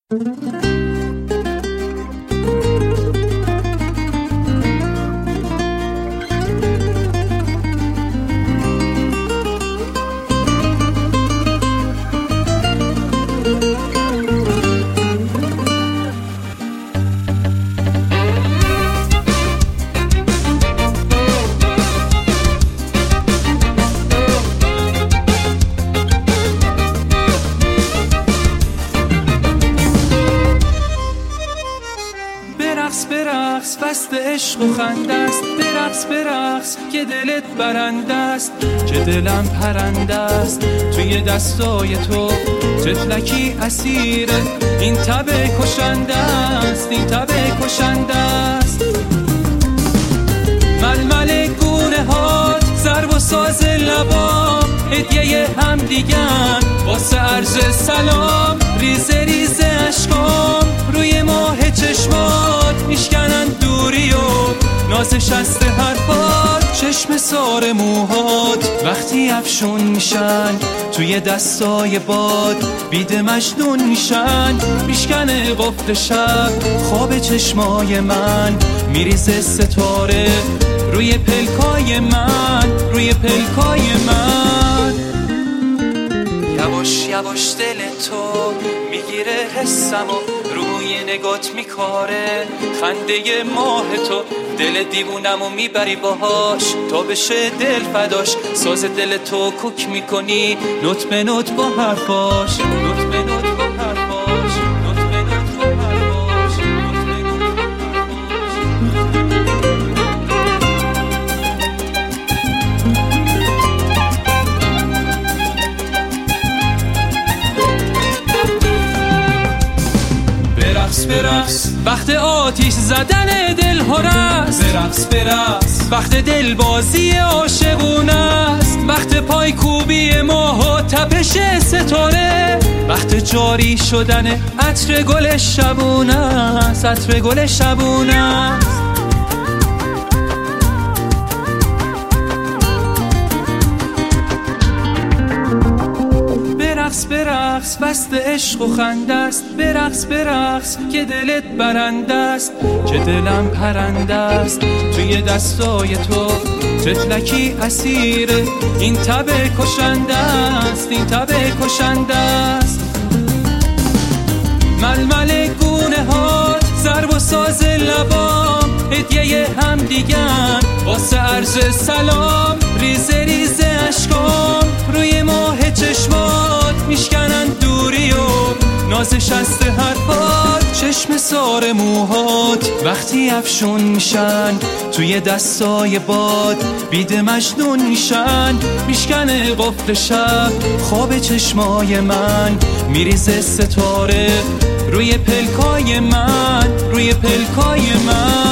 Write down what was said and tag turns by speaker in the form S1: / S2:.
S1: برقص فست عشق و خنده است، برقص که دلت برنده است، که دلم پرنده است توی دستای تو، تفلکی اسیره این تب کشنده است، این تب کشنده است. ململ گونه هات، ضرب و ساز لبام، هدیه هم دیگر واسه عرض سلام. ریزه ریزه اشکام روی ماه چشمات، میشکنن دوری و نازش از حرفات. چشم سار موهات وقتی افشون میشن توی دستای باد، بید مجنون میشن، میشکنه قفل شب خواب چشمای من. میریزه ستاره روی پلکای من، روی پلکای من. یواش یواش دل تو میگیره حسم و روی نگات میکاره خنده ماه تو. دل دیوونمو میبری باهاش تا بشه دل فداش. ساز دل تو کوک میکنی نوت به نوت با حرفاش، نوت به نوت با حرفاش، نوت به نوت با حرفاش، نوت به نوت با برقص وقت آتیش زدن دل هرست، برقص وقت دل بازی عاشقونه است، وقت پای کوبی ماه و تپش ستاره، وقت جاری شدن عطر گل شبونه است، عطر گل شبونه است. برقص فست عشق و خنده است، برقص که دلت برنده است، که دلم پرنده است توی دستای تو، تفلکی اسیره این تب کشنده است، این تب کشنده است. ململ گونه هات، ضرب و ساز لبام، هدیه هم دیگر واسه عرض سلام. ریزه ریزه اشکام روی ماه چشمات، میشکنن دوری و نازش از حرفات. چشم سار موهات وقتی افشون میشن توی دستای باد، بید مجنون میشن، میشکنه قفل شب خواب چشمای من. میریزه ستاره روی پلکای من، روی پلکای من.